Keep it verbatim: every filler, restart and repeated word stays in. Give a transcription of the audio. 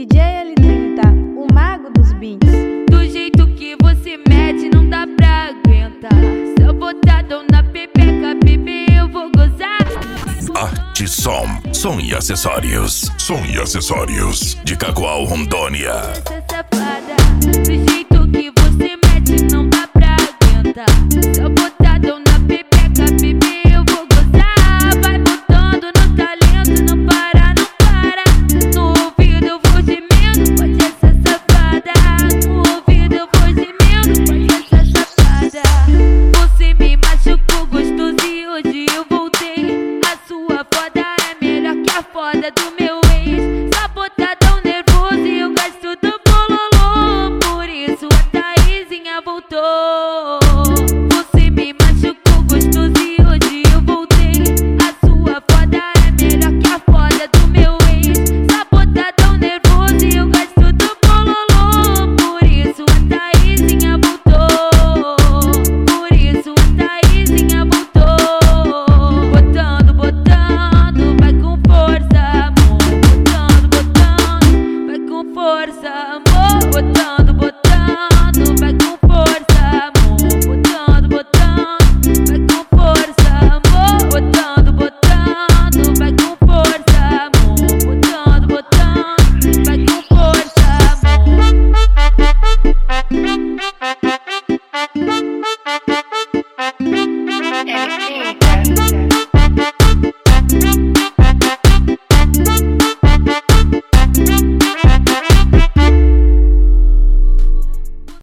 D J L trinta, o mago dos beats. Do jeito que você mete, não dá pra aguentar. Se eu botar dom na pepeca, bebê, eu vou gozar. Arte Som, som e acessórios. Som e acessórios de Cacoal, Rondônia. Essa safada.